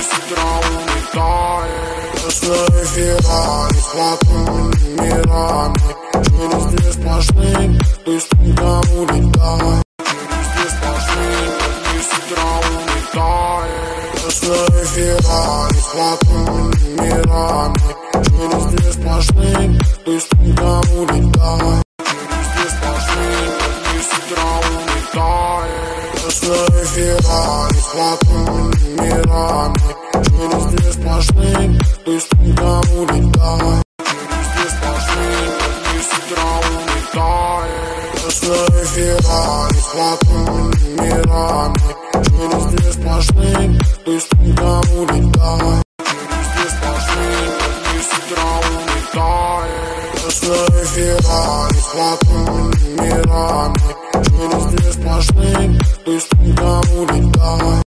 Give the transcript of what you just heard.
с утра улетает. Красная Феррари, платными номерами, через две сплошные, быстренько улетает. Через две сплошные, как с утра улетает. Красная Феррари, платными номерами, через две сплошные, быстренько улетает. Через две сплошные, как с утра улетает. Красная Феррари, платными номерами, через две сплошные, быстренько улетает. Через две сплошные, как с утра улетает. Красная Феррари, платными номерами, через две сплошные, быстренько улетает. Через две сплошные, как с утра улетает. Красная Феррари, платными номерами, через две сплошные, быстренько улетает.